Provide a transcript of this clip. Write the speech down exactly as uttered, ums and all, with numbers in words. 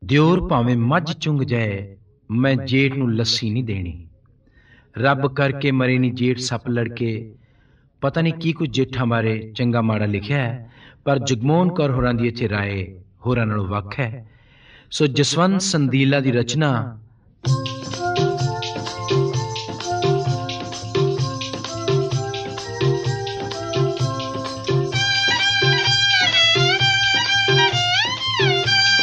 ਦਿਓਰ ਭਾਵੇਂ ਮੱਝ ਚੁੰਗ ਜਾਏ, ਮੈਂ ਜੇਠ ਨੂੰ ਲੱਸੀ ਨਹੀਂ ਦੇਣੀ। ਰੱਬ ਕਰਕੇ ਮਰੇ ਨੀ ਜੇਠ ਸੱਪ ਲੜਕੇ। ਪਤਾ ਨਹੀਂ ਕੀ ਕੁਝ ਜੇਠਾਂ ਬਾਰੇ ਚੰਗਾ ਮਾੜਾ ਲਿਖਿਆ ਹੈ, ਪਰ ਜਗਮੋਹਨ ਕੌਰ ਹੋਰਾਂ ਦੀ ਇੱਥੇ ਰਾਏ ਹੋਰਾਂ ਨਾਲੋਂ ਵੱਖ ਹੈ। ਸੋ ਜਸਵੰਤ ਸੰਦੀਲਾ ਦੀ ਰਚਨਾ